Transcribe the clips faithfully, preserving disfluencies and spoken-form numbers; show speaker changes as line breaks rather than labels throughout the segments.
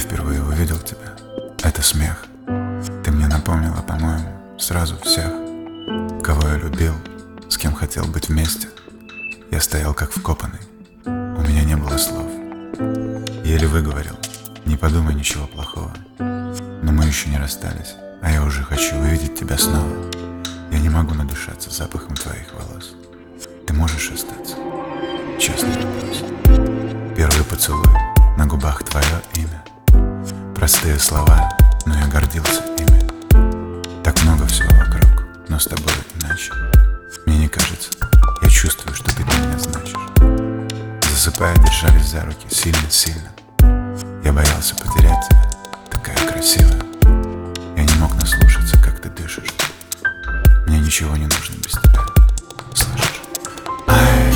впервые увидел тебя, это смех. Ты мне напомнила, по-моему, сразу всех, кого я любил, с кем хотел быть вместе. Я стоял как вкопанный, у меня не было слов. Еле выговорил, не подумай ничего плохого. Но мы еще не расстались, а я уже хочу увидеть тебя снова. Я не могу надышаться запахом твоих волос. Ты можешь остаться? Честный вопрос. Первый поцелуй, на губах твое имя. Простые слова, но я гордился ими. Так много всего вокруг, но с тобой иначе. Мне не кажется, я чувствую, что ты для меня значишь. Засыпая, держались за руки сильно-сильно. Я боялся потерять тебя, такая красивая. Я не мог наслушаться, как ты дышишь. Мне ничего не нужно без тебя, слышишь? Ай,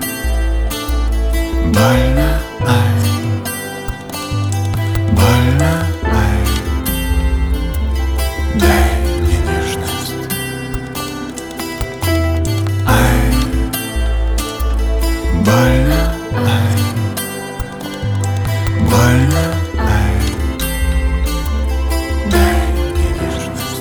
больно, ай, больно, ай, дай мне нежность. Ай, больно, ай, больно, ай, дай мне нежность.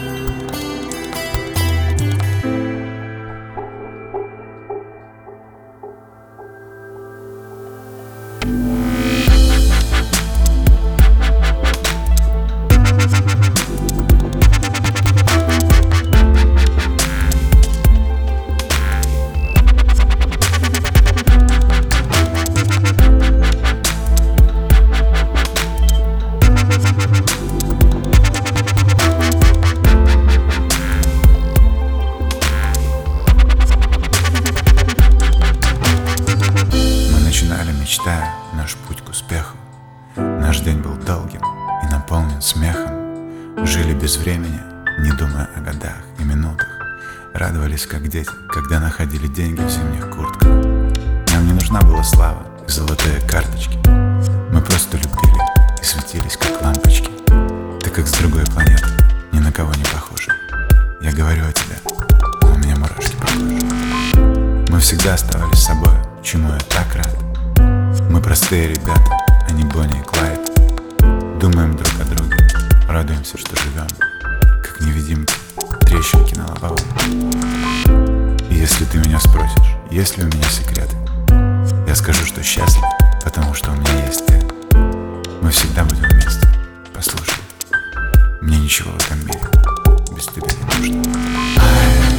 Мечтая наш путь к успеху. Наш день был долгим и наполнен смехом. Жили без времени, не думая о годах и минутах. Радовались, как дети, когда находили деньги в зимних куртках. Нам не нужна была слава и золотые карточки. Мы просто любили и светились, как лампочки. Ты как с другой планеты, ни на кого не похожа. Я говорю о тебе, а у меня мурашки по коже. Мы всегда оставались собой, чему я так рад. Мы простые ребята, а не Бонни и Клайд. Думаем друг о друге, радуемся, что живем, как невидимки, трещинки на лобовом. И если ты меня спросишь, есть ли у меня секреты, я скажу, что счастлив, потому что у меня есть ты. Мы всегда будем вместе, послушай. Мне ничего в этом мире без тебя не нужно. Ай,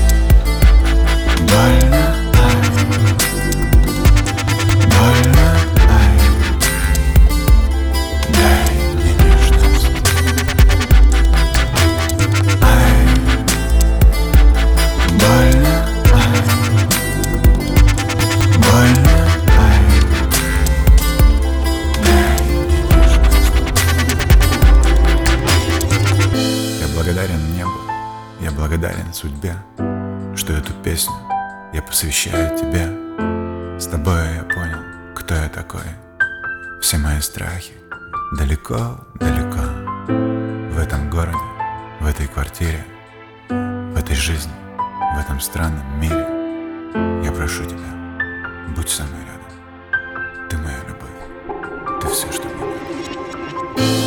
больно, ай, больно, ай, дай мне нежность. Ай, больно, ай, больно, ай, дай мне нежность. Я благодарен небу, я благодарен судьбе, что эту песню я посвящаю тебе. С тобой я понял, кто я такой. Все мои страхи далеко-далеко. В этом городе, в этой квартире, в этой жизни, в этом странном мире. Я прошу тебя, будь со мной рядом. Ты моя любовь, ты все, что мне надо.